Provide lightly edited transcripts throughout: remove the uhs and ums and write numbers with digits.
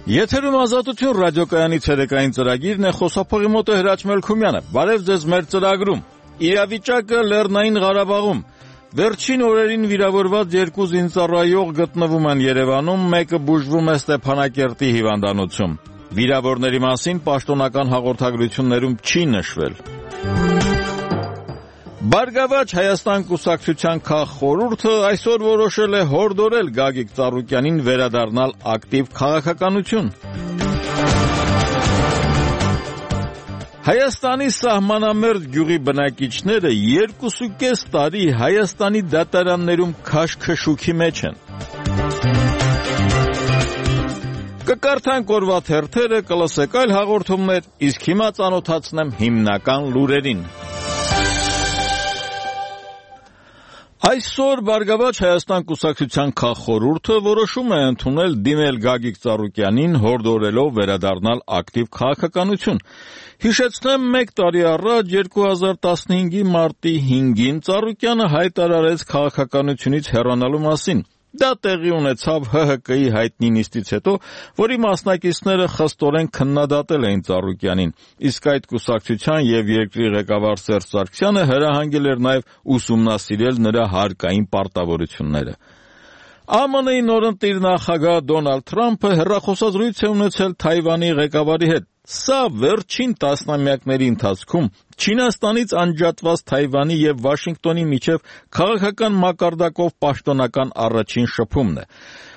Եթերում Ազատություն ռադիոկայանի ցերեկային ծրագիրն է, խոսափողի մոտ է Հրաչ Մելքումյանը։ Բարև ձեզ մեր ծրագրում։ Իրավիճակը Լեռնային Ղարաբաղում։ Վերջին օրերին վիրավորված 2 զինծառայող գտնվում են Երևանում, մեկը բուժվում է Ստեփանակերտի հիվանդանոցում։ Վիրավորների մասին պաշտոնական հաղորդագրություններում չի նշվել։ Բարգավաճ Հայաստան կուսակցության քաղխորհուրդը այսօր որոշել է հորդորել Գագիկ Ծառուկյանին վերադառնալ ակտիվ քաղաքականություն։ Հայաստանի սահմանամերձ գյուղի բնակիչները 2.5 տարի Հայաստանի դատարաններում քաշքշուքի մեջ են։ Կկարդանք օրվա թերթերը, կլսեք այլ հաղորդումներ, իսկ հիմա ծանոթացնեմ հիմնական լուրերին։ Այսօր Բարգավաճ Հայաստան կուսակցության քաղխորհուրդը որոշում է ընդունել դիմել Գագիկ Ծառուկյանին, հորդորելով վերադառնալ ակտիվ քաղաքականություն։ Հիշեցնեմ, 1 տարի առաջ 2015-ի մարտի 5-ին Ծառուկյանը հայտարարեց քաղաքականությունից հեռանալու մասին։ Դա տեղի ունեցավ ՀՀԿ-ի հայտնի նիստից հետո, որի մասնակիցները խստորեն քննադատել էին Ծառուկյանին, իսկ այդ կուսակցության եւ երկրի ղեկավար Սերժ Սարգսյանը հրահանգել էր նաեւ ուսումնասիրել նրա հարկային պարտավորությունները։ ԱՄՆ-ի նորընտիր նախագահ Դոնալդ Թրամփը հեռախոսազրույց է ունեցել Թայվանի ղեկավարի հետ։ Սա վերջին տասնամյակների ընթացքում Չինաստանից անջատված Թայվանի եւ Վաշինգտոնի միջև քաղաքական մակարդակով պաշտոնական առաջին շփումն է։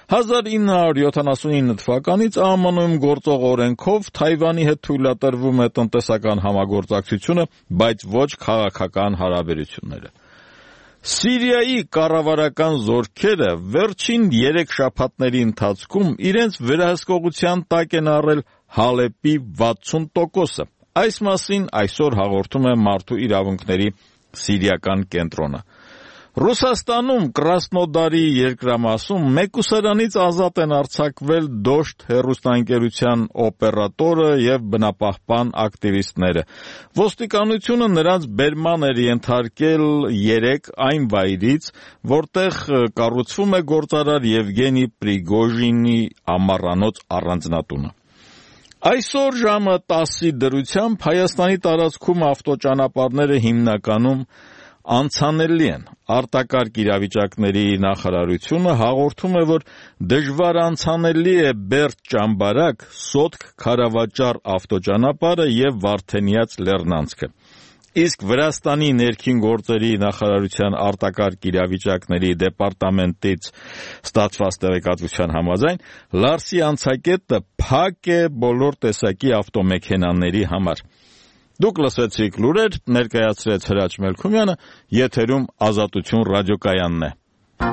1979 թվականից ԱՄՆ-ում գործող օրենքով Թայվանի հետ թույլատրվում է տնտեսական համագործակցությունը, բայց ոչ քաղաքական հարաբերությունները։ Սիրիայի կառավարական զորքերը վերջին 3 շաբաթների ընթացքում իրենց վերահսկողության տակ են առել Հալեպի 60%-ը։ Այս մասին այսօր հաղորդում է Մարդու իրավունքների սիրիական կենտրոնը։ Ռուսաստանում Կրասնոդարի երկրամասում մեկուսարանից ազատ են արձակվել Դոշտ հեռուստաընկերության օպերատորը եւ բնապահպան ակտիվիստները։ Ոստիկանությունը նրանց բերման էր ենթարկել 3 այն վայրից, որտեղ կառուցվում է գործարար Եվգենի Պրիգոժինի ամառանոց առանձնատունը։ Այսօր ժամը 10-ի դրությամբ Հայաստանի տարածքում ավտոճանապարհները հիմնականում անցանելի են։ Արտակարգ իրավիճակների նախարարությունը հաղորդում է, որ դժվար անցանելի է Բերդ-Ճամբարակ, Սոտք-Քարավաճառ ավտոճանապարհը եւ Վարդենյաց լեռնանցքը։ Իսկ Վրաստանի ներքին գործերի նախարարության արտակարգ իրավիճակների դեպարտամենտից ստացված տեղեկատվության համաձայն Լարսի անցակետը փակ է բոլոր տեսակի ավտոմեքենաների համար։ Դուք լսեցիք լուրեր, ներկայացրեց Հրաչ Մելքումյանը, եթերում Ազատություն ռադիոկայանն է։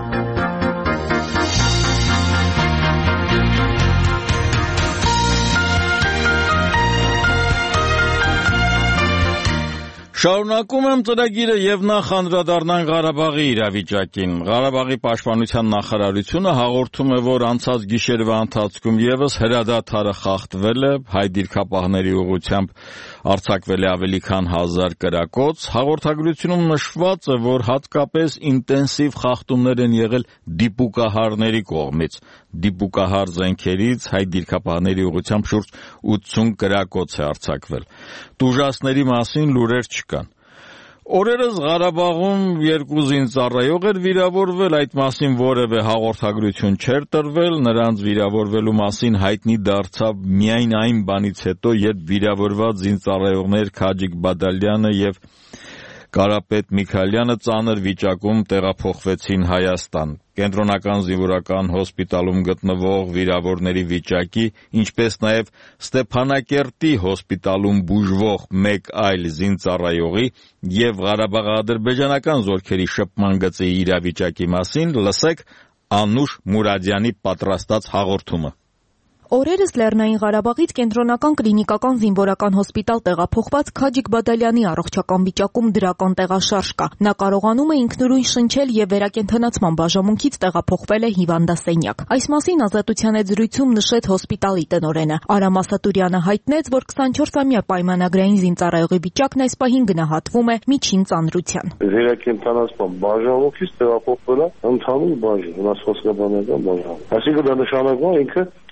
Շարունակում եմ ծրագիրը եւ նախ անդրադառնանք Ղարաբաղի իրավիճակին։ Ղարաբաղի պաշտպանության նախարարությունը հաղորդում է, որ անցած գիշերվա ընթացքում եւս հրադադարը խախտվել է, հայ դիրքապահների ուղղությամբ արձակվել է ավելի քան 1000 կրակոց։ Հաղորդագրությունում նշված է, որ հատկապես ինտենսիվ խախտումներ են եղել դիպուկահարների կողմից։ Դիպուկահար զենքերից հայ դիրքապահների ուղղությամբ շուրջ 80 կրակոց է արձակվել։ Տուժածների մասին լուրեր չկան։ Օրերս Ղարաբաղում 2 զինծառայող էր վիրավորվել, այդ մասին որևէ հաղորդագրություն չէր տրվել, նրանց վիրավորվելու մասին հայտնի դարձավ միայն այն բանից հետո, երբ վիրավորված զինծառայողներ Քաջիկ Բադալյանը եւ Կարապետ Միքայելյանը ծանր վիճակում տեղափոխվեցին Հայաստան։ Կենտրոնական զինվորական հոսպիտալում գտնվող վիրավորների վիճակի, ինչպես նաև Ստեփանակերտի հոսպիտալում բուժվող մեկ այլ զինծառայողի եւ Ղարաբաղ-ադրբեջանական զորքերի շփման գծի իրավիճակի մասին լսեք Անուշ Մուրադյանի պատրաստած հաղորդումը։ Օրերս Լեռնային Ղարաբաղից կենտրոնական կլինիկական զինվորական հոսպիտալ տեղափոխված Քաջիկ Բադալյանի առողջական վիճակում դրական տեղաշարժ կա։ Նա կարողանում է ինքնուրույն շնչել եւ վերակենդանացման բաժանմունքից տեղափոխվել է հիվանդասենյակ։ Այս մասին Ազատության հետ զրույցում նշեց հոսպիտալի տնօրենը։ Արամ Ասատուրյանը հայտնեց, որ 24-ամյա պայմանագրային զինծառայողի վիճակն այս պահին գնահատվում է միջին ծանրության։ Վերակենդանացման բաժանմունքից տեղափոխվել է ընդհանուր բաժան, վնասվածքաբանական բաժան։ Այսինքն դա նշանակում է ինքը այլևս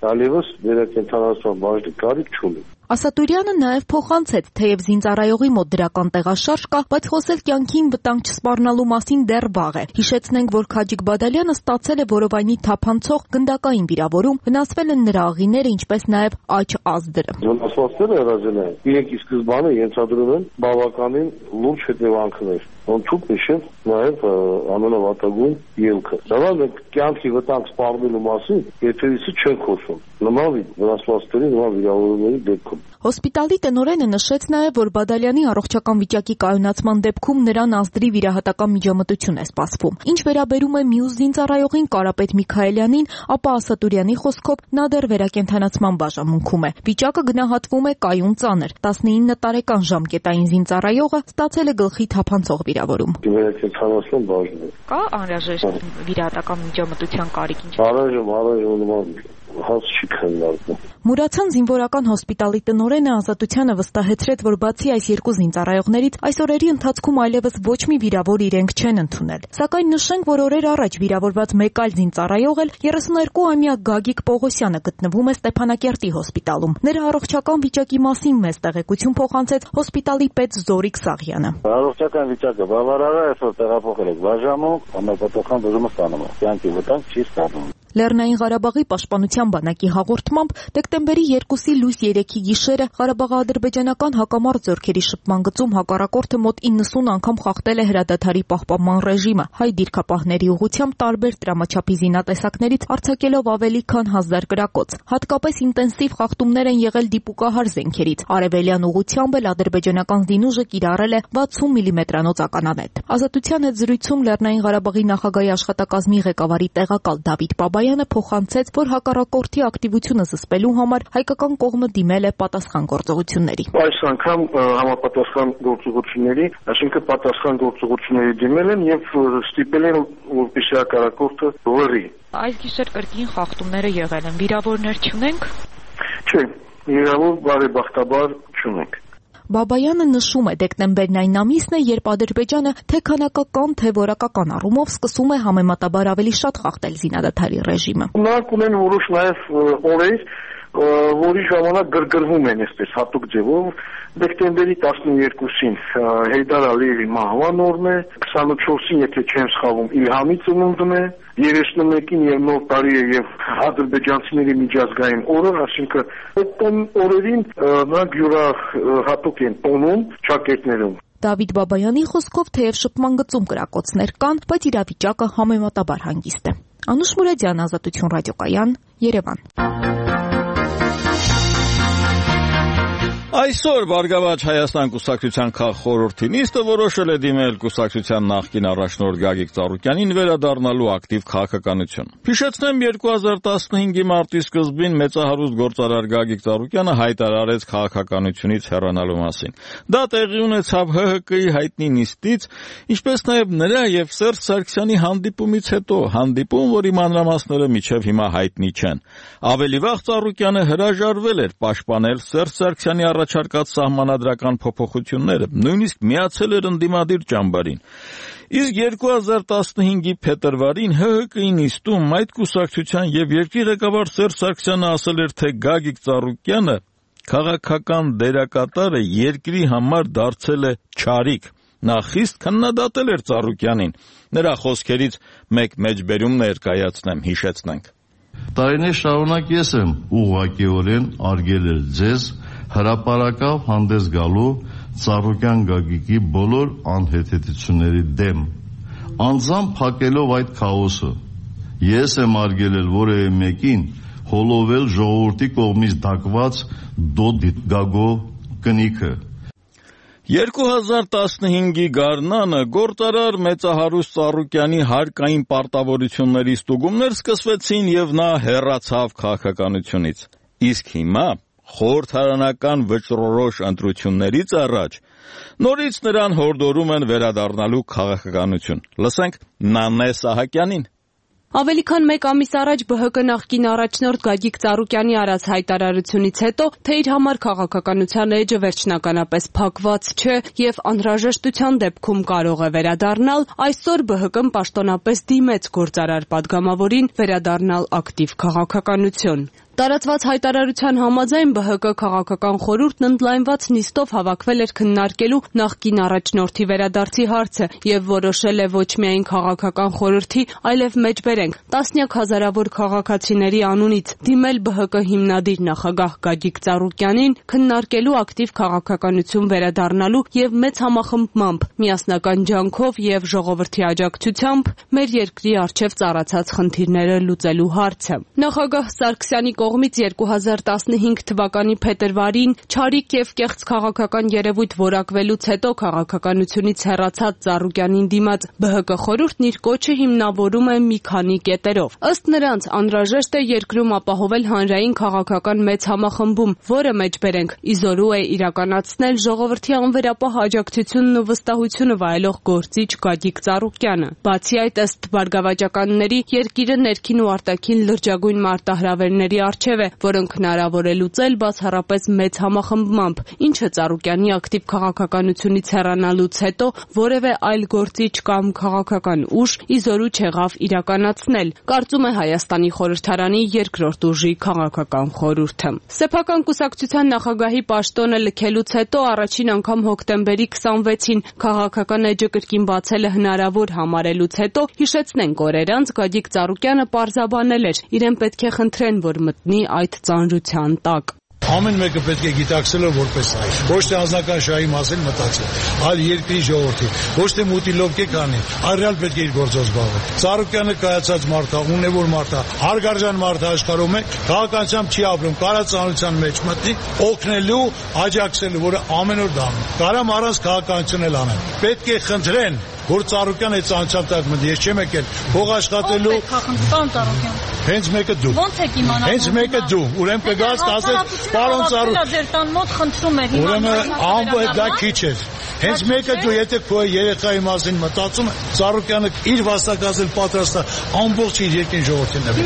վերակենդանացման բաժնի կարիք չունի։ Ասատուրյանը նաև փոխանցեց, թեև զինծառայողի մոտ դրական տեղաշարժ կա, բայց խոսել կյանքին վտանգ չսպառնալու մասին դեռ վաղ է։ Հիշեցնենք, որ Քաջիկ Բադալյանը ստացել է որովայնի թափանցող գնդակային վիրավորում, վնասվել են նրա աղիները, ինչպես նաև աջ ազդրը։ Վնասվածքները հրաժարվել են։ Իրենք ի սկզբանե ենթադրում են բավականին լուրջ հետևանքներ։ Ոնց նշել նաև ամենավատագույն ելքը։ Դա մենք կյանքի վտանգ սպառնալու մասին եթերից չենք խոսում։ Նման վնասվածքների, նման վիրավորումների դեպքում Հոսպիտալի տնօրենը նշեց նաև, որ Բադալյանի առողջական վիճակի կայունացման դեպքում նրան ազդրի վիրահատական միջամտություն է սպասվում։ Ինչ վերաբերում է մյուս զինծառայողին Կարապետ Միքայելյանին, ապա Ասատուրյանի խոսքով նա դեռ վերակենդանացման բաժանմունքում է։ Վիճակը գնահատվում է կայուն ծանր։ 19 տարեկան ժամկետային զինծառայողը ստացել է գլխի թափանցող վիրավորում։ Վերակենդանացման բաժնում Կա անհրաժեշտ վիրահատական միջամտության կարիք ինչ։ Առայժմ հաց չի քննարկվում։ Մուրացան զինվորական հոսպիտալի տնօրենը Ազատությանը վստահեցրեց, որ բացի այս երկու զինծառայողներից, այս օրերի ընթացքում այլևս ոչ մի վիրավոր իրենք չեն ընդունել։ Սակայն նշենք, որ օրեր առաջ վիրավորված մեկ այլ զինծառայող էլ 32-ամյա Գագիկ Պողոսյանը գտնվում է Ստեփանակերտի հոսպիտալում։ Նրա առողջական վիճակի մասին մեծ տեղեկություն փոխանցեց հոսպիտալի պետ Զորիկ Սաղյանը։ Առողջական վիճակը բավարար է, այսօր տեղափոխել եք բաժանում, համապատասխան բուժումը ստանում է։ Կյանքի վտանգ չի ստանում։ Լեռնային Ղարաբաղի պաշտպանության բանակի հաղորդմամբ դեկտեմբերի 2-ի լույս 3-ի գիշերը Ղարաբաղաադրբեջանական հակամարտ ձեռքերի շփման գծում հակառակորդը մոտ 90 անգամ խախտել է հրադադարի պահպանման ռեժիմը, հայ դիրքապահների ուղղությամբ տարբեր տրամաչափի զինատեսակներից արձակելով ավելի քան 1000 կրակոց։ Հատկապես ինտենսիվ խախտումներ են եղել դիպուկահար զենքերից։ Արևելյան ուղղությամբ էլ ադրբեջանական զինուժը կիրառել է 60 մմ-անոց ականանետ։ Ազատության հետ զրույցում Լեռնային Ղարաբաղի նախագահի աշխատակազմի ղեկավարի տեղակալ Դավիթ Բաբայանը փոխանցեց, որ հակառակորդի ակտիվությունը զսպելու համար հայկական կողմը դիմել է պատասխան գործողությունների։ Այս անգամ համապատասխան գործողությունների, այսինքն պատասխան գործողությունների դիմել են եւ ստիպել են, որպեսզի հակառակորդը լռի։ Այս գիշեր կրկին խախտումները եղել են։ Վիրավորներ չունենք։ Չէ, վիրավոր բարեբախտաբար չունենք։ Բաբայանը նշում է, դեկտեմբերն այն ամիսն է, երբ Ադրբեջանը թե քանակական, թե որակական առումով սկսում է համեմատաբար ավելի շատ խախտել զինադադարի ռեժիմը։ Նրանք ունեն որոշ նաև օրեր, որի ժամանակ գրգռվում են այսպես հատուկ ձևով։ Դեկտեմբերի 12-ին Հեյդար Ալիևի մահվան օրն է, 24-ին, եթե չեմ սխալվում, Իլհամի ծնունդն է, 31-ին եւ նոր տարի է եւ ադրբեջանցիների միջազգային օրը, այսինքն այդ օրերին նրանք յուրահատուկ են տոնում ճակերտներում։ Դավիթ Բաբայանի խոսքով թեև շփման գծում կրակոցներ կան, բայց իրավիճակը համեմատաբար հանգիստ է։ Անուշ Մուրադյան, Ազատություն ռադիոկայան, Երևան։ Այսօր Բարգավաճ Հայաստան կուսակցության քաղխորհրդի նիստը որոշել է դիմել կուսակցության նախկին առաջնորդ Գագիկ Ծառուկյանին վերադառնալու ակտիվ քաղաքականություն։ Հիշեցնեմ, 2015-ի մարտի սկզբին մեծահարուստ գործարար Գագիկ Ծառուկյանը հայտարարեց քաղաքականությունից հեռանալու մասին։ Դա տեղի ունեցավ ՀՀԿ-ի հայտնի նիստից, ինչպես նաև նրա եւ Սերժ Սարգսյանի հանդիպումից հետո, հանդիպում, որի մանրամասները մինչև հիմա հայտնի չեն։ Ավելի վաղ Ծառուկյանը հրաժարվել էր պաշտպանել Սերժ Սարգսյանի առաջարկած սահմանադրական փոփոխությունները, նույնիսկ միացել էր ընդդիմադիր ճամբարին։ Իսկ 2015-ի փետրվարին ՀՀԿ-ի նիստում այդ կուսակցության եւ երկրի ղեկավար Սերժ Սարգսյանը ասել էր, թե Գագիկ Ծառուկյանը քաղաքական դերակատարը երկրի համար դարձել է չարիք։ Նա խիստ քննադատել էր Ծառուկյանին։ Նրա խոսքերից մեկ մեջբերում ներկայացնեմ, հիշեցնենք։ Տարիներ շարունակ ես եմ ուղղակիորեն արգել էր ձեզ հրապարակավ հանդես գալու Ծառուկյան Գագիկի բոլոր անհեթեթությունների դեմ, անձամբ փակելով այդ քաոսը։ Ես եմ արգելել որևէ մեկին հոլովել ժողովրդի կողմից դակված դոդգագո կնիքը։ 2015-ի գարնանը գործարար մեծահարուստ Ծառուկյանի հարկային պարտավորությունների ստուգումներ սկսվեցին եւ նա հեռացավ քաղաքականությունից։ Իսկ հիմա խորհրդարանական վճռորոշ ընտրություններից առաջ նորից նրան հորդորում են վերադառնալու քաղաքականություն։ Լսենք Նանե Սահակյանին։ Ավելի քան մեկ ամիս առաջ ԲՀԿ նախկին առաջնորդ Գագիկ Ծառուկյանի արած հայտարարությունից հետո, թե իր համար քաղաքականության էջը վերջնականապես փակված չէ եւ անհրաժեշտության դեպքում կարող է վերադառնալ, այսօր ԲՀԿ-ն պաշտոնապես դիմեց գործարար պատգամավորին վերադառնալ ակտիվ քաղաքականություն։ Տարածված հայտարարության համաձայն ԲՀԿ քաղաքական խորհուրդն ընդլայնված նիստով հավաքվել էր քննարկելու նախկին առաջնորդի վերադարձի հարցը եւ որոշել է ոչ միայն քաղաքական խորհրդի, այլև մեջբերենք տասնյակ հազարավոր քաղաքացիների անունից դիմել ԲՀԿ հիմնադիր նախագահ Գագիկ Ծառուկյանին քննարկելու ակտիվ քաղաքականություն վերադառնալու եւ մեծ համախմբմամբ, միասնական ջանքով եւ ժողովրդի աջակցությամբ մեր երկրի առջեւ ծառացած խնդիրները լուծելու հարցը։ Նախագահ Սարգսյանի կողմից 2015 թվականի փետրվարին չարիք եւ կեղծ քաղաքական երևույթ որակվելուց հետո քաղաքականությունից հեռացած Ծառուկյանին դիմաց ԲՀԿ խորհուրդն իր կոչը հիմնավորում է մի քանի կետերով։ Ըստ նրանց անհրաժեշտ է երկրում ապահովել հանրային քաղաքական մեծ համախմբում, որը մեջբերենք իզորու է իրականացնել ժողովրդի անվերապահ աջակցությունն ու վստահությունը վայելող գործիչ Գագիկ Ծառուկյանը։ Բացի այդ, ըստ բարգավաճականների, երկիրը ներքին ու արտաքին լրջագույն մարտահրավերների առջև է, որոնք հնարավոր է լուծել բացառապես մեծ համախմբմամբ, ինչը Ծառուկյանի ակտիվ քաղաքականությունից հեռանալուց հետո որևէ այլ գործիչ կամ քաղաքական ուժ իզորու չեղավ իրականացնել, կարծում է Հայաստանի խորհրդարանի երկրորդ ուժի քաղաքական խորհուրդը։ Սեփական կուսակցության նախագահի պաշտոնը լքելուց հետո առաջին անգամ հոկտեմբերի 26-ին քաղաքական էջը կրկին բացելը հնարավոր համարելուց հետո հիշեցնենք օրեր անց Գագիկ Ծառուկյանը պարզաբանել էր, իրեն պետք է խնդրեն, որ մտնի այդ ծանրության տակ։ Ամեն մեկը պետք է գիտակցել որպես այ ոչ թե անձնական շահի մասին մտածել, այլ երկրի ժողովրդի, ոչ թե մուտի լոբկե կանի, այլ ռեալ պետք է իր գործով զբաղվել։ Ծառուկյանը կայացած մարդ է, ունևոր մարդ է, հարգարժան մարդ է աշխարհում է, քաղաքականությամբ չի ապրում, կարա ծանրության մեջ մտնի, օգնելու, աջակցելու, որը ամեն օր դա անում։ Կարամ առանց քաղաքականություն էլ անեն։ Պետք է խնդրեն, որ Ծառուկյանը այդ ծանրության տակ մտնի, ես չեմ եկել փող աշխատելու։ Հենց մեկը դու։ Ոնց եք իմանալու։ Հենց մեկը դու, ուրեմն կգաս կասես, պարոն Ծառուկյան, ձեր տան մոտ խնդրում էր։ Ուրեմն ամբողջ դա քիչ էր։ Հենց մեկը դու, եթե քո երեխայի մասին մտածում ես, Ծառուկյանը իր վաստակացել պատրաստ է ամբողջ իր երկրի ժողովրդին։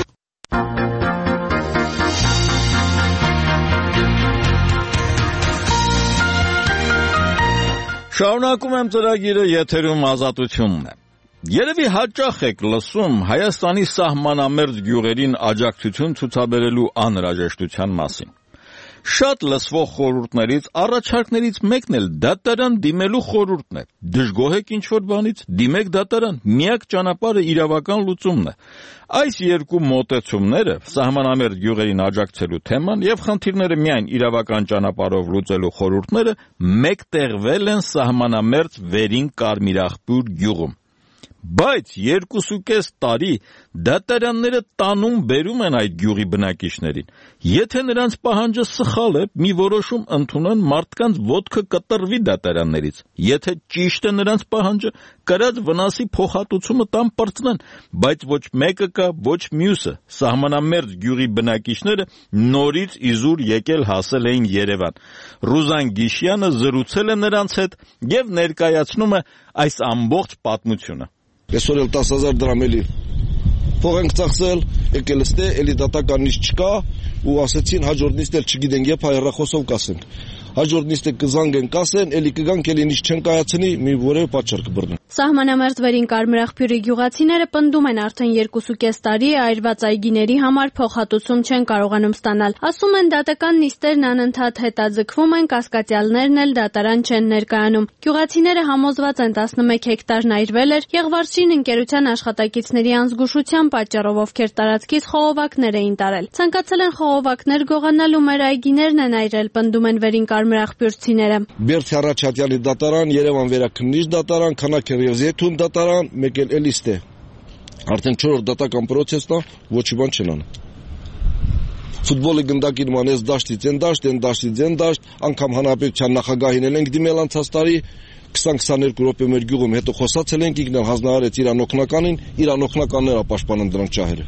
Շարունակում եմ ծրագիրը, եթերում Ազատությունն է։ Երևի հաճախ եք լսում Հայաստանի սահմանամերձ գյուղերին աջակցություն ցուցաբերելու անհրաժեշտության մասին։ Շատ լսվող խորհուրդներից, առաջարկներից մեկն էլ դատարան դիմելու խորհուրդն է։ Դժգոհ եք ինչ-որ բանից, դիմեք դատարան, միակ ճանապարհը իրավական լուծումն է։ Այս երկու մոտեցումները, սահմանամերձ գյուղերին աջակցելու թեման եւ խնդիրները միայն իրավական ճանապարհով լուծելու խորհուրդները մեկտեղվել են սահմանամերձ Վերին Կարմիրախպյուր գյուղում։ Բայց 2.5 տարի դատարանները տանում բերում են այդ գյուղի բնակիչներին։ Եթե նրանց պահանջը սխալ է, մի որոշում ընդունեն, մարդկանց ոտքը կտրվի դատարաններից։ Եթե ճիշտ է նրանց պահանջը, կրած վնասի փոխհատուցումը տան պրծնեն, բայց ոչ մեկը կա, ոչ մյուսը։ Սահմանամերձ գյուղի բնակիչները նորից իզուր եկել հասել էին Երևան։ Ռուզան Գիշյանը զրուցել է նրանց հետ եւ ներկայացնում է այս ամբողջ պատմությունը։ Այսօր էլ 10,000 դրամ էլի փող ենք ծախսել, եկել ստե, էլի դատական նիստ չկա ու ասեցին հաջորդ նիստ էլ չգիտենք, երբ հայրախոսով կասենք։ Հաջորդ նիստը կզանգեն կասեն, էլի կգանք, էլի նիստ չեն կայացնի, մի որևէ պատճառ կբռնեն։ Սահմանամերձ Վերին Կարմիրախպյուրի գյուղացիները պնդում են արդեն 2.5 տարի է այրված այգիների համար փոխհատուցում չեն կարողանում ստանալ։ Ասում են դատական նիստերն անընդհատ հետաձգվում են, կասկածյալներն էլ դատարան չեն ներկայանում։ Գյուղացիները համոզված են 11 հեկտարն այրվել էր, Եղվարշին ընկերության աշխատակիցների անզգուշության պատճառով ովքեր տարածքից խողովակներ էին տարել։ Ցանկացել են խողովակներ գողանալ ու մեր այգիներն են այրել, պնդում են Վերին Կարմիրախպյուրցիները։ Բերդի Առաջատյանի դատարան, Երևան վերաքննիչ դատարան, Քանաքեր եւ Զեյթուն դատարան, մեկ էլ էլիստ է։ Արդեն 4-րդ դատական պրոցեսն է, ոչի բան չեն անում։ Ֆուտբոլի գնդակի նման էս դաշտից են դաշտ, են դաշտից են դաշտ, անգամ հանրապետության նախագահին էլ ենք դիմել անցած տարի 20-22 րոպե մեր գյուղում, հետո խոսացել ենք, ինքն էլ հանձնարարեց իր անօգնականին, իր անօգնականները պաշտպանում դրանց ճահերը։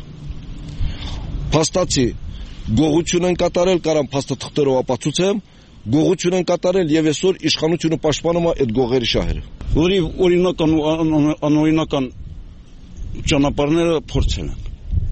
Փաստացի գողություն են կատարել, կարամ փաստաթղթերով ապացուցեմ, գողություն են կատարել եւ այսօր իշխանությունը պաշտպանում է այդ գողերի շահերը։ Որի օրինական ու անօրինական ճանապարհները փորձել են։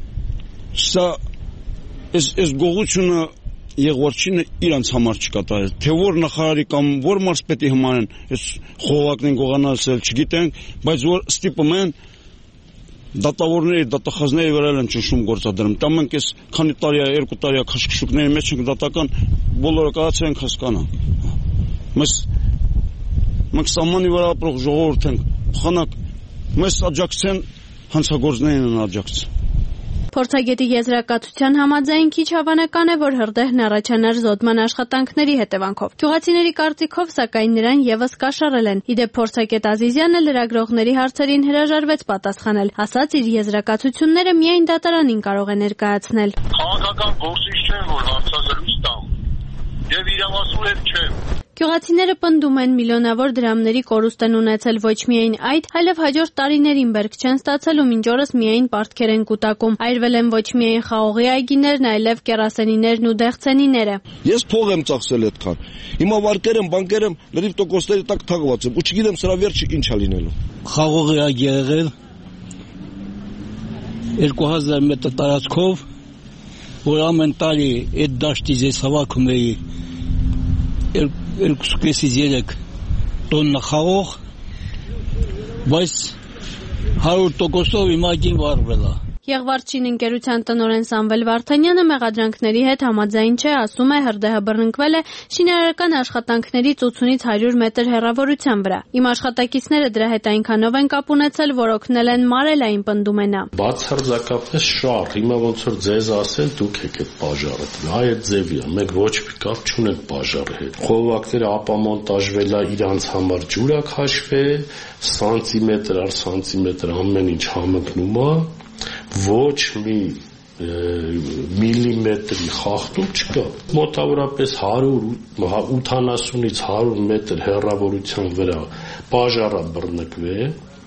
Սա այս գողությունը Եղվարչինը իրանց համար չկատարել, թե որ նախարարի կամ որ մարզպետի համար են այս խողովակն գողանալսել, չգիտենք, բայց որ ստիպում են դատավորների, դատախազների վրա են ճնշում գործադրում։ Դա մենք այս քանի տարի է, 2 տարի է քաշքշուկների մեջ ենք դատական բոլորը կարծես ենք հասկանան։ Մենք սահմանի վրա ապրող ժողովուրդ ենք, խանակ մեզ աջակցեն, հանցագործներին են աջակցեն։ Փորձագետի եզրակացության համաձայն քիչ հավանական է, որ հրդեհն առաջանար զոդման աշխատանքների հետևանքով։ Գյուղացիների կարծիքով, սակայն նրան եւս կաշառել են։ Իդեպ փորձագետ Ազիզյանը լրագրողների հարցերին հրաժարվեց պատասխանել, ասաց իր եզրակացությունները միայն դատարանին կարող է ներկայացնել։ Քաղաքական գործիչ չեմ, որ հարցազրույց տամ, եւ իրավասու էլ չեմ։ Գյուղացիները պնդում են միլիոնավոր դրամների կորուստ են ունեցել ոչ միայն այդ, այլև հաջորդ տարիներին բերք չեն ստացել ու մինչ օրս միայն պարտքեր են կուտակում։ Այրվել են ոչ միայն խաղողի այգիներն, այլև կերասենիներն ու դեղցենիները։ Ես փող եմ ծախսել այդքան։ Հիմա վարկեր եմ, բանկեր եմ, լրիվ տոկոսների տակ թաղված եմ, ու չգիտեմ սրա վերջը ինչ է լինելու։ Խաղողի այգի եղել 2000 մետր տարածքով, որ ամեն տարի այդ դաշտից ես հավաքում էի 2.5-3 տոննա խաղող, բայց 100%-ով իմ այգին վառվել է։ Եղվարչին ընկերության տնօրեն Սամվել Վարդանյանը մեղադրանքների հետ համաձայն չէ, ասում է հրդեհը բռնկվել է շինարարական աշխատանքներից 80-ից 100 մետր հեռավորության վրա։ Իմ աշխատակիցները դրա հետ այնքանով են կապ ունեցել, որ օգնել են մարել այն, պնդում է նա։ Բացարձակապես շարժ, հիմա ոնց որ ձեզ ասել, դուք եք այդ բաժարը, այ այդ ձևի է, մենք ոչ մի կապ չունենք բաժարի հետ։ Խողովակները ապամոնտաժվել է, իրանց համար ջուր է քաշվել, սանտիմետր առ սանտիմետր ամեն ինչ համընկնում է, ոչ մի միլիմետրի խախտում չկա։ Մոտավորապես 180-ից 100 մետր հեռավորության վրա բաժարը բռնկվել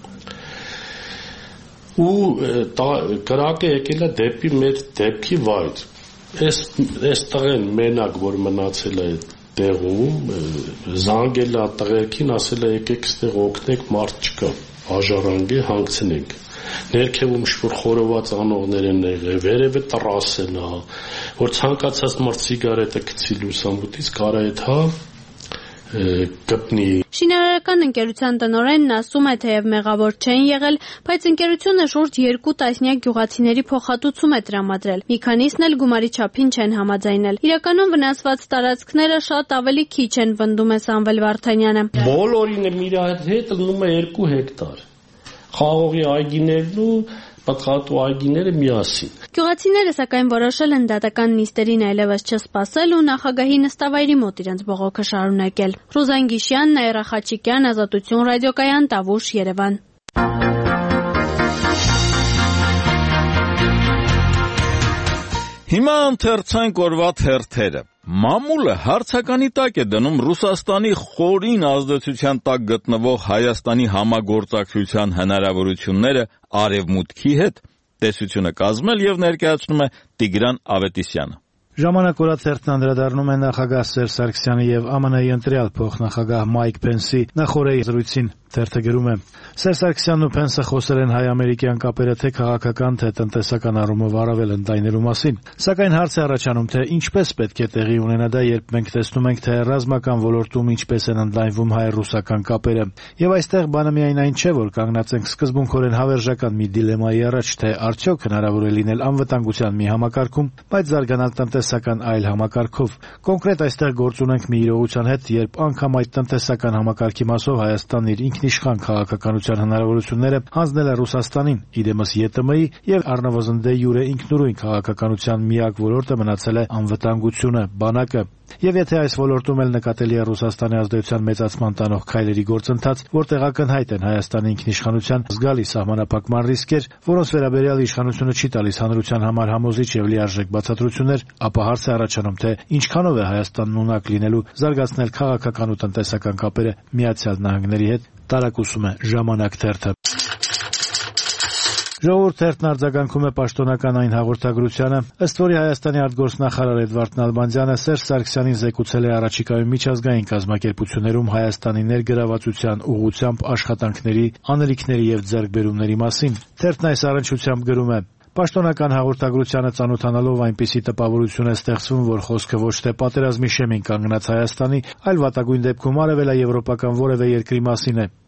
ու կրակը եկել է դեպի մեր դեպքի վայր։ Այս տղեն մենակ, որ մնացել է տեղում, զանգել է տղերքին, ասել է եկեք ստեղ օգնեք, մարդ չկա, բաժարանք է, հանգցնենք։ Ներքևում շուր խորոված անողներ են եղել, վերևը տրասն է, որ ցանկացած մարդ սիգարետը գցի լուսամուտից կարա այդ գտնի։ Շինարարական ընկերության տնօրենն ասում է, թեև մեղավոր չեն եղել, բայց ընկերությունը շուրջ 2 տասնյակ գյուղացիների փոխհատուցում է տրամադրել։ Մի քանիսն էլ գումարի չափին չեն համաձայնել։ Իրականում վնասված տարածքները շատ ավելի քիչ են, պնդում է Սամվել Վարդանյանը։ Բոլորին իր հետ լնում է 2 հեկտար։ Խաղողի այգիներն ու պատղատու այգիները միասին։ Գյուղացիները սակայն որոշել են դատական նիստերին այլևս չսպասել ու նախագահի նստավայրի մոտ իրենց բողոքը շարունակել։ Ռուզան Գիշյան, Նաիրա Խաչիկյան, Ազատություն ռադիոկայան, Տավուշ, Երևան։ Հիմա ընթերցանք օրվա թերթերը։ Մամուլը հարցականի տակ է դնում Ռուսաստանի խորին ազդեցության տակ գտնվող Հայաստանի համագործակցության հնարավորությունները Արևմուտքի հետ։ Տեսությունը կազմել եւ ներկայացնում է Տիգրան Ավետիսյանը։ Ժամանակ օրաթերթն անդրադառնում է նախագահ Սերժ Սարգսյանի եւ ԱՄՆ-ի ընտրյալ փոխնախագահ Մայք Փենսի նախորդի զրույցին։ Թերթը գրում է. Սերժ Սարգսյանն ու Փենսը խոսել են հայ-ամերիկյան կապերը թե քաղաքական, թե տնտեսական առումով առավել ընդայնելու մասին։ Սակայն հարց է առաջանում, թե ինչպես պետք է տեղի ունենա դա, երբ մենք տեսնում ենք, թե ռազմական ոլորտում ինչպես են ընդլայնվում հայ-ռուսական կապերը։ Եվ այստեղ բանը միայն այն չէ, որ կանգնած ենք սկզբունքորեն հավերժական մի դիլեմայի առաջ, թե արդյոք հնարավոր է լինել անվտանգության մի համակարգում, բայց զարգանալ տնտեսական այլ համակարգով։ Կոնկրետ այստեղ գործ ունենք մի իրողության հետ, երբ անգամ այդ տնտեսական համակարգի մասով Հայաստանն իր ինքնիշխան քաղաքականության հնարավորությունները հանձնել է Ռուսաստանին, իդեմս ԵՏՄ-ի եւ առնվազն դե յուրե ինքնուրույն քաղաքականության միակ ոլորտը մնացել է անվտանգությունը, բանակը։ Եվ եթե այս ոլորտում էլ նկատելի է Ռուսաստանի ազդեցության մեծացման տանող քայլերի գործընթաց, որտեղ ակնհայտ են Հայաստանի ինքնիշխանության զգալի սահմանափակման ռիսկեր, որոնց վերաբերյալ իշխանությունը չի տալիս հանրության համար համոզիչ եւ լիարժեք բացատրություններ, ապա հարց է առաջանում, թե ինչքանով է Հայաստանն ունակ լինելու զարգացնել քաղաքական ու տնտեսական կապերը Միացյալ Նահանգների հետ, տարակուսում է Ժամանակ թերթը։ Ժողովուրդ թերթն արձագանքում է պաշտոնական այն հաղորդագրությանը, ըստ որի Հայաստանի արտգործնախարար Էդվարդ Նալբանդյանը Սերժ Սարգսյանին զեկուցել է առաջիկայում միջազգային կազմակերպություններում Հայաստանի ներգրավվածության ուղղությամբ աշխատանքների, անելիքների եւ ձեռքբերումների մասին։ Թերթն այս առնչությամբ գրում է. Պաշտոնական հաղորդագրությանը ծանոթանալով այնպիսի տպավորություն է ստեղծվում, որ խոսքը ոչ թե պատերազմի շեմին կանգնած Հայաստանի, այլ վատագույն դեպքում արևելաեվրոպական որևէ երկրի մասին է։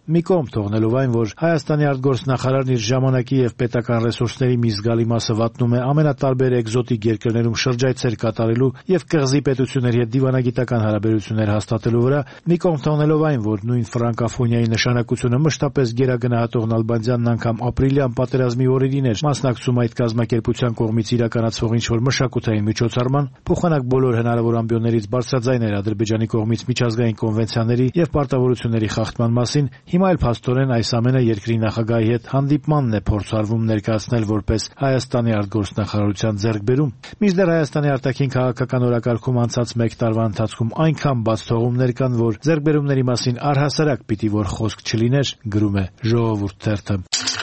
մի կողմ թողնելով այն, որ Հայաստանի արտգործնախարարն իր ժամանակի եւ պետական ռեսուրսների մի զգալի մասը վատնում է ամենատարբեր էկզոտիկ երկրներում շրջայցեր կատարելու եւ կղզի պետությունների հետ դիվանագիտական հարաբերություններ հաստատելու վրա, մի կողմ թողնելով այն, որ նույն ֆրանկաֆոնիայի նշանակությունը մշտապես գերագնահատող Նալբանդյանն անգամ ապրիլյան պատերազմի օրերին էր մասնակցում այդ կազմակերպության կողմից իրականացվող ինչ-որ մշակութային միջոցառման, փոխանակ բոլոր հնարավոր ամբիոններից բարձրաձայն էր Ադրբեջանի կողմից միջազգային կոնվենցիաների եւ պարտավորությունների խախտման մասին, հիմա էլ փաստորեն այս ամենը երկրի նախագահի հետ հանդիպմանն է փորձարվում ներկայացնել որպես Հայաստանի արտգործնախարարության ձեռքբերում։ Մինչդեռ Հայաստանի արտաքին քաղաքական օրակարգում անցած 1 տարվա ընթացքում այնքան բաց թողումներ կան, որ ձեռքբերումների մասին առհասարակ պիտի որ խոսք չլիներ, գրում է Ժողովուրդ թերթը։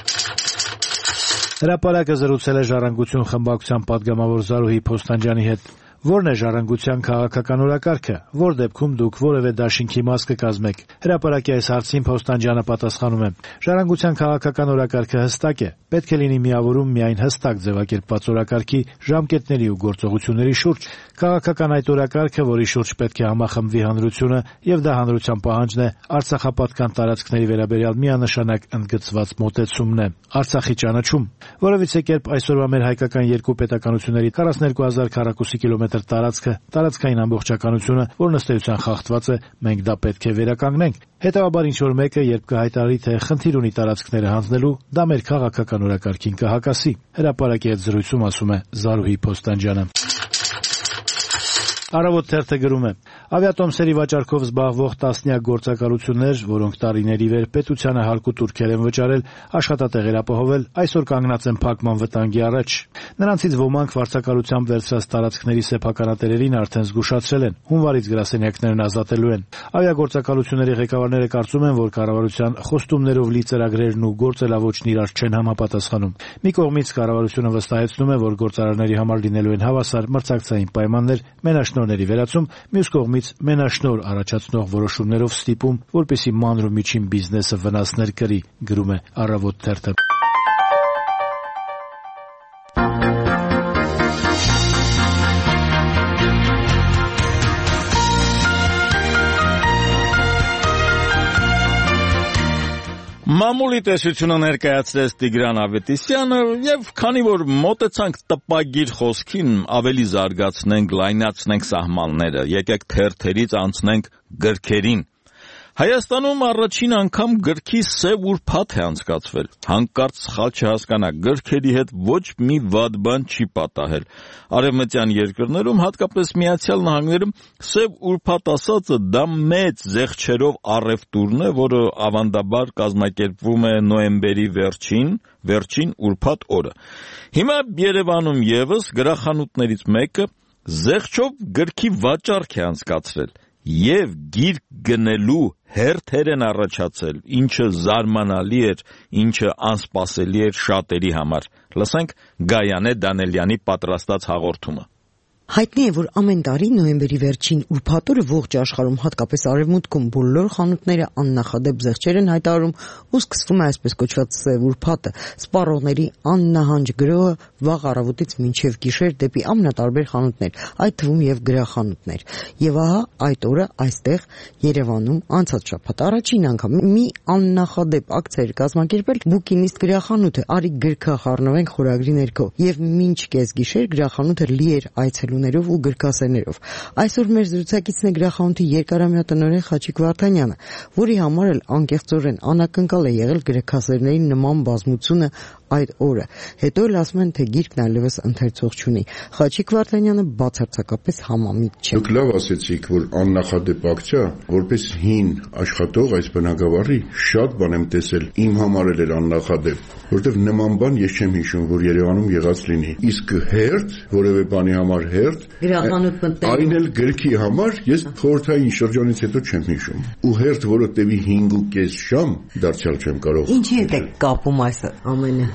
Հրապարակը զրուցել է Ժառանգություն խմբակցության պատգամավոր Զարուհի Փոստանջյանի հետ։ Որն է ժառանգության քաղաքական օրակարգը, որ դեպքում դուք որևէ դաշինքի մաս կկազմեք։ Հրապարակի այս հարցին Փոստանջյանը պատասխանում է. Ժառանգության քաղաքական օրակարգը հստակ է, պետք է լինի միավորում միայն հստակ ձևակերպված օրակարգի ժամկետների ու գործողությունների շուրջ։ Քաղաքական այդ օրակարգը, որի շուրջ պետք է համախմբվի հանրությունը, եւ դա հանրության պահանջն է, Արցախապատկան տարածքների վերաբերյալ միանշանակ ընդգծված մոտեցումն է։ Արցախի ճանաչում, որովհետեւ կերպ այսօրվա մեր հայկական երկու պետականությունների 42000 քառակուսի կիլոմետր տարածքային ամբողջականությունը, որն ըստ էության խախտված է, մենք դա պետք է վերականգնենք։ Հետևաբար ինչ-որ մեկը, երբ կհայտարարի, թե խնդիր ունի տարածքները հանձնելու, դա մեր քաղաքական օրակարգին կհակասի։ Հրապարակի հետ զրույցում ասում է Զարուհի Փոստանջյանը։ Առավոտ թերթը գրում է. ավիատոմսերի վաճառքով զբաղվող տասնյակ գործակալություններ, որոնք տարիների վեր պետությանը հարկուտուրքեր են վճարել, աշխատատեղեր ապահովել, այսօր կանգնած են փակման վտանգի առաջ։ Նրանցից ոմանք վարձակալությամբ վերցրած տարածքների սեփականատերերին արդեն զգուշացրել են, հունվարից գրասենյակներն ազատելու են։ Ավիագործակալությունների ղեկավարները կարծում են, որ կառավարության խոստումներով լի ծրագրերն ու գործելավոճն իրար չեն համապատասխանում։ Մի կողմից կառավարությունը վստահեցնում է, որ գործարանների համար լինելու են հավասար մրցակցային պայմաններ, մենաշնորհների վերացում, մյուս կողմից մենաշնորհ առաջացնող որոշումներով ստիպում, որպեսզի մանր ու միջին բիզնեսը վնասներ կրի, գրում է Առավոտ թերթը։ Մամուլի տեսությունը ներկայացրեց Տիգրան Ավետիսյանը եւ քանի որ մոտեցանք տպագիր խոսքին, ավելի զարգացնենք, լայնացնենք սահմանները, եկեք թերթերից անցնենք գրքերին։ Հայաստանում առաջին անգամ գրքի սև ուրբաթ է անցկացվել։ Հանկարծ սխալ չհասկանաք, գրքերի հետ ոչ մի վատ բան չի պատահել։ Արևմտյան երկրներում, հատկապես Միացյալ Նահանգներում, սև ուրբաթ ասածը դա մեծ զեղչերով առևտուրն է, որը ավանդաբար կազմակերպվում է նոյեմբերի վերջին ուրբաթ օրը։ Հիմա Երևանում եւս գրախանութներից մեկը զեղչով գրքի վաճառք է անցկացրել։ Եվ գիրք գնելու հերթեր են առաջացել, ինչը զարմանալի էր, ինչը անսպասելի էր շատերի համար։ Լսենք Գայանե Դանելյանի պատրաստած հաղորդումը։ Հայտնի է, որ ամեն տարի նոյեմբերի վերջին ուրբաթ օրը ողջ աշխարհում, հատկապես արևմուտքում, բոլոր խանութները աննախադեպ զեղչեր են հայտարարում ու սկսվում է այսպես կոչված սև ուրբաթը, սպառողների աննահանջ գրոհը վաղ առավոտից մինչև գիշեր դեպի ամենատարբեր խանութներ, այդ թվում եւ գրախանութներ։ Եվ ահա այդ օրը այստեղ Երևանում անցած շաբաթ առաջին անգամ մի աննախադեպ ակցիա էր կազմակերպել Բուկինիստ գրախանութը «Արի գրքա խառնվենք» խորագրի ներքո, եւ մինչ կեսգիշեր գրախանութը լի էր այցելուներով ու գրքասերներով։ Այսօր մեր զրուցակիցն է գրախանութի երկարամյա տնօրեն Խաչիկ Վարդանյանը, որի համար էլ անկեղծորեն անակնկալ է եղել գրքասերների նման բազմությունը այդ օրը։ Հետո էլ ասում են, թե գիրքն այլևս ընթերցող չունի։ Խաչիկ Վարդանյանը բացարձակապես համամիտ չէ։ Դուք լավ ասեցիք, որ աննախադեպ ակցիա, որպես հին աշխատող այս բնակավարի շատ բան եմ տեսել, իմ համար էլ էր աննախադեպ, որտեվ նման բան ես չեմ հիշում, որ Երևանում եղած լինի։ Իսկ հերթ, որևէ բանի համար հերթ, գրախանութ մտնելու, այն էլ գրքի համար ես խորհրդային շրջանից հետո չեմ հիշում։ Ու հերթ, որը տևի 5.5 ժամ, դարձյալ չեմ կարող։ Ինչի հետ է կապում այս ամենը։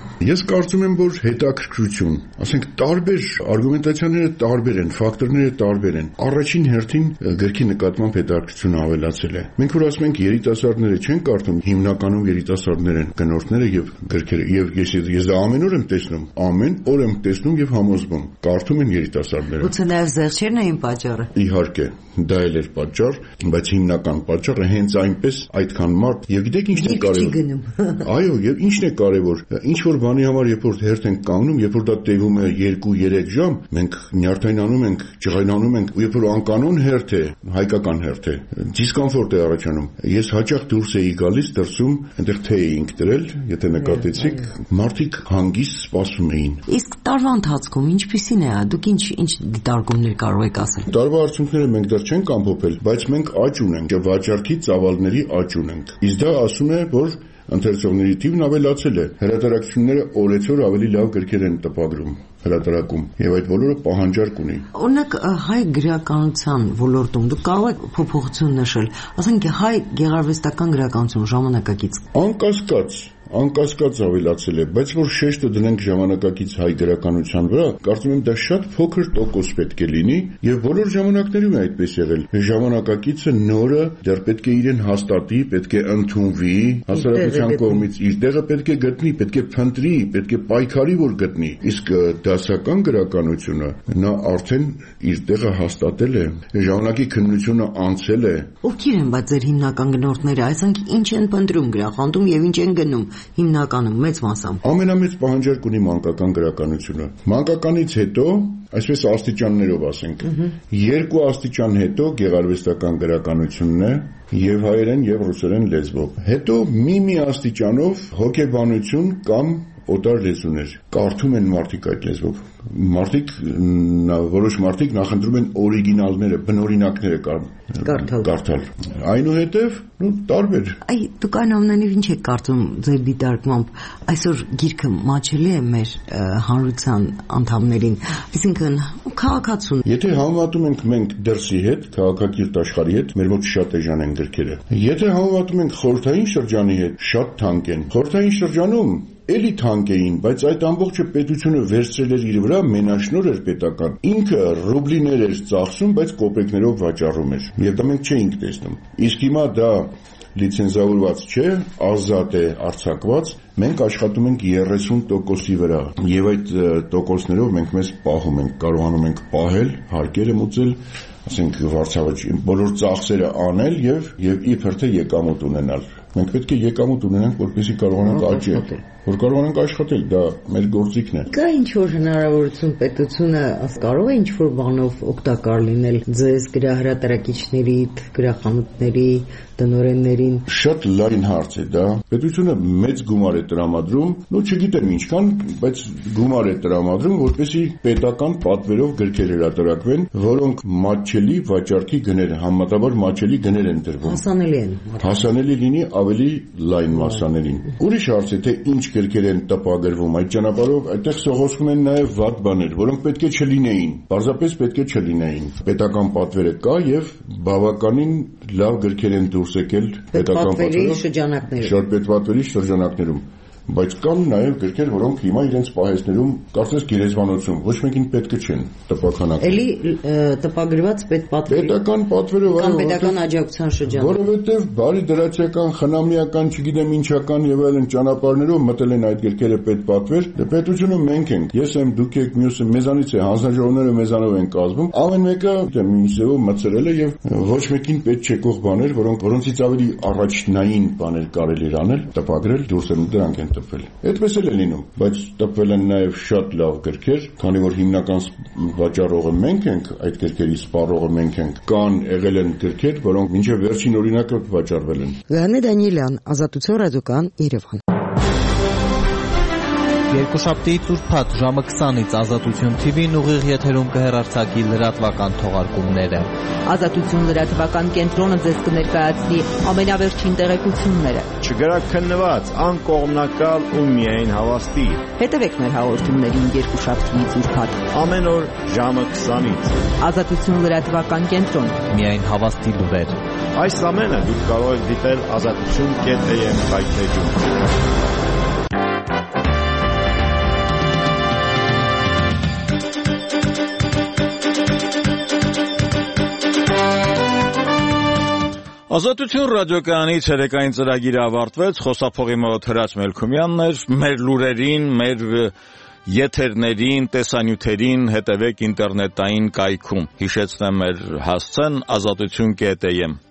Ես կարծում եմ, որ հետաքրքրություն, ասենք տարբեր արգումենտացիաները տարբեր են, ֆակտորները տարբեր են։ Առաջին հերթին գրքի նկատմամբ հետաքրքրությունը ավելացել է։ Մենք որ ասում ենք երիտասարդները չեն կարդում, հիմնականում երիտասարդներ են գնորդները եւ գրքերը, եւ ես դա ամեն օր եմ տեսնում, ամեն օր եմ տեսնում եւ համոզվում, կարդում են երիտասարդները։ Ուցե նաեւ զեղչերն էին պատճառը։ Իհարկե, դա էլ էր պատճառ, բայց հիմնական պատճառը հենց այնպես այդքան մարդ, եւ գիտեք ինչն է կարևոր։ Այո, եւ ինչն է կարևոր, ինչ որ բանի համար երբ որ հերթ ենք կանգնում, երբ որ դա տևում է 2-3 ժամ, մենք նյարդայնանում ենք, ջղայնանում ենք, ու երբ որ անկանոն հերթ է, հայկական հերթ է, դիսկոմֆորտ է առաջանում։ Ես հաճախ դուրս էի գալիս, դրսում այնտեղ թե էինք դրել, եթե նկատեցիք, մարդիկ հանգիստ սպասում էին։ Իսկ տարվա ընթացքում ինչպիսին է, դուք ինչ դիտարկումներ կարող եք ասել։ Տարվա արդյունքները մենք դեռ չենք ամփոփել, բայց մենք աճ ունենք, վաճառքի ծավալների աճ ունենք։ Իսկ դա ասում է, որ ընթերցողների թիվն ավելացել է։ Հրատարակությունները օրեցօր ավելի լավ գրքեր են տպագրում, հրատարակում, եւ այդ բոլորը պահանջարկ ունի։ Օրինակ հայ գրականության ոլորտում դուք կարող եք փոփոխություն նշել, ասենք հայ գեղարվեստական գրականություն ժամանակակից։ Անկասկած ավելացել է, բայց որ շեշտը դնենք ժամանակակից հայ գրականության վրա, կարծում եմ դա շատ փոքր տոկոս պետք է լինի, եւ բոլոր ժամանակներում է այդպես եղել։ Ժամանակակիցը նորը դեռ պետք է իրեն հաստատի, պետք է ընդունվի, հասարակության կողմից իր տեղը պետք է գտնի, պետք է փնտրի, պետք է պայքարի, որ գտնի։ Իսկ դասական գրականությունը նա արդեն իր տեղը հաստատել է, ժամանակի քննությունը անցել է։ Ովքեր են բայց ձեր հիմնական գնորդները, այսինքն ինչ են փնտրում գրախանութում եւ ինչ են գնում հիմնականում մեծ մասամբ։ Ամենամեծ պահանջարկ ունի մանկական գրականությունը։ Մանկականից հետո, այսպես աստիճաններով ասենք, 2 աստիճան հետո գեղարվեստական գրականությունն է եւ հայերեն եւ ռուսերեն լեզվով։ Հետո մի աստիճանով հոգեբանություն կամ օտար լեզուներ։ Կարդում են մարդիկ այդ լեզվով։ Որոշ մարդիկ նախընտրում են օրիգինալները, բնօրինակները կարդալ։ Այնուհետև, տարբեր։ Դուք այն ամենին ինչ եք կարծում ձեր դիտարկմամբ, այսօր գիրքը մաչելի է մեր հանրության անդամներին, այսինքն քաղաքացուն։ Եթե համեմատում ենք մենք դրսի հետ, քաղաքակիրթ աշխարհի հետ, մեր մոտ շատ էժան են գրքերը։ Եթե համեմատում ենք խորհրդային շրջանի հետ, շատ թանկ են։ Խորհրդային շրջանում էլի թանկ էին, բայց այդ ամբողջը պետությունը վերցրել էր իր վրա, մենաշնոր էր պետական։ Ինքը ռուբլիներ էր ծախսում, բայց կոպեկներով վաճառում էր, եւ դա մենք չէինք տեսնում։ Իսկ հիմա դա լիցենզավորված չէ, ազատ է արձակված, մենք աշխատում ենք 30%-ի վրա, եւ այդ տոկոսներով մենք մեզ պահում ենք, կարողանում ենք պահել, հարկերը մուծել, ասենք վարձավճ, բոլոր ծախսերը անել եւ իբր թե եկամուտ ունենալ։ Մենք պետք է եկամուտ ունենանք, որպեսզի կարողանանք աճել, որ կարողանանք աշխատել, դա մեր գործիքն է։ Կա ինչ-որ հնարավորություն պետությունը կարող է ինչ-որ բանով օգտակար լինել ձեզ գրահրատարակիչներից, գրախանութների տնօրեններին։ Շատ լայն հարց է դա։ Պետությունը մեծ գումար է տրամադրում, չգիտեմ ինչքան, բայց գումար է տրամադրում, որպեսզի պետական պատվերով գրքեր հրատարակվեն, որոնք մատչելի վաճառքի գներ, համեմատաբար մատչելի գներ են տրվում։ Հասանելի են։ Հասանելի լինի ավելի լայն մասաներին։ Ուրիշ հարց է, թե ինչ գրքեր են տպագրվում, այդ ճանապարհով այդտեղ սողոսվում են նաև վատ բաներ, որոնք պետք է չլինեին, պարզապես պետք է չլինեին։ Պետական պատվերը կա եւ բավականին լավ գրքեր են դուրս եկել պետական պատվերի շրջանակներում, բայց կան նաև գրքեր, որոնք հիմա իրենց պահեսներում կարծես գերեզմանոցում ոչ մեկին պետք չեն տպաքանակ։ Էլի տպագրված պետական պատվերով կամ պետական աջակցության շրջանում։ Որովհետև բարի դրացիական, խնամիական, չգիտեմ ինչական եւ այլն ճանապարհներով մտել են այդ գրքերը պետպատվեր, պետությունը մենք ենք, ես եմ, դուք եք, մյուսը մեզանից է, հանձնաժողովները մեզանով են կազմում, ամեն մեկը ինչ ձևով մտցրել է եւ ոչ մեկին պետք չեկող բաներ, որոնցից ավելի առաջնային բաներ կարելի էր անել, տպագրել, դուրս են դրանք են տպվել։ Այդպես էլ է լինում, բայց տպվել են նաև շատ լավ գրքեր, քանի որ հիմնական վաճառողը մենք ենք, այդ գրքերի սպառողը մենք ենք։ Կան եղել են գրքեր, որոնք մինչև վերջին օրինակը վաճառվել են։ Գաներ Դանիելյան, Ազատություն ռադիոկայան, Երևան։ Երկուշաբթի ծուրփաթ ժամը 20-ից Ազատություն TV-ն ուղիղ եթերում կհեռարձակի լրատվական թողարկումները։ Ազատություն լրատվական կենտրոնը ձեզ կներկայացնի ամենավերջին տեղեկությունները։ Չգրաքննված, անկողմնակալ ու միայն հավաստի։ Հետևեք մեր հաղորդումներին երկուշաբթի ծուրփաթ ամեն օր ժամը 20-ից։ Ազատություն լրատվական կենտրոն, միայն հավաստի լուրեր։ Այս ամենը դուք կարող եք դիտել azatutun.am վայրէջում։ Ազատություն ռադիոկայանի ցերեկային ծրագիրը ավարտվեց, խոսափողի մոտ Հրաչ Մելքումյանն էր, մեր լուրերին, մեր եթերներին, տեսանյութերին հետևեք ինտերնետային կայքում, հիշեցնեմ մեր հասցեն azatutun.am